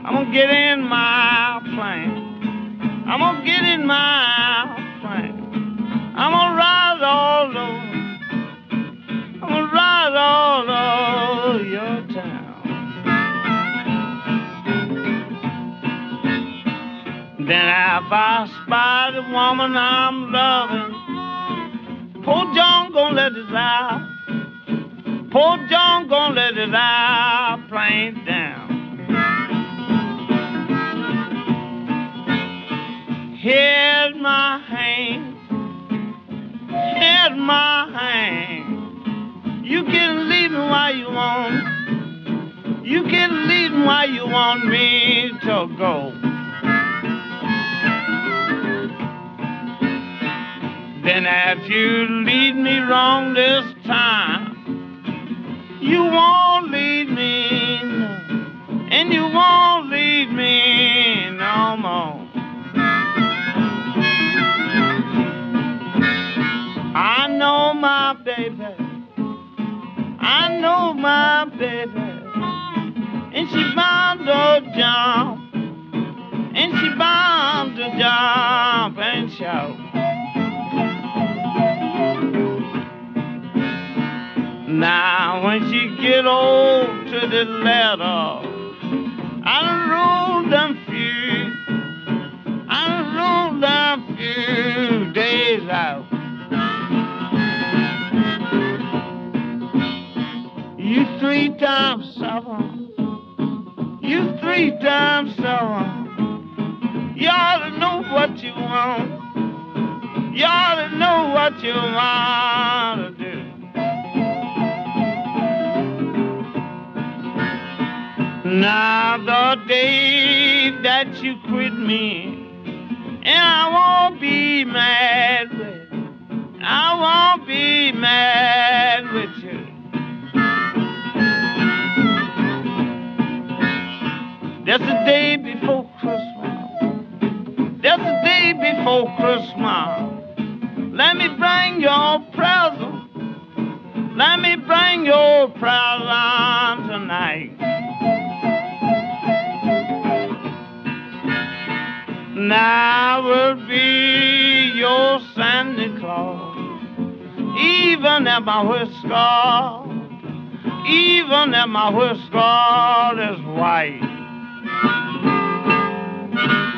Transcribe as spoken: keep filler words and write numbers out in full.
I'm gonna get in my plane. I'm gonna get in my plane. I'm gonna ride all over. I'm gonna ride all over your town. Then if I spy the woman I'm loving, poor John gonna let his eye. Poor John gonna let his eye plane down. Here's my hand. Here's my hand. You can leave me while you want. You can leave me while you want me to go. Then if you lead me wrong this time, you won't lead me, and you won't lead me no more. I know my baby, I know my baby, and she bound to jump, and she bound to jump and shout. Now when she get old to the letter, I done ruled them few, I done ruled them few days out. You three times seven, you three times seven, you ought to know what you want, you ought to know what you want to do. Now the day that you quit me, and I won't be mad with, I won't be mad with you. That's the day before Christmas, that's the day before Christmas. Let me bring your present, let me bring your present tonight. Now I will be your Santa Claus, even if my whisker, even if my whisker is white.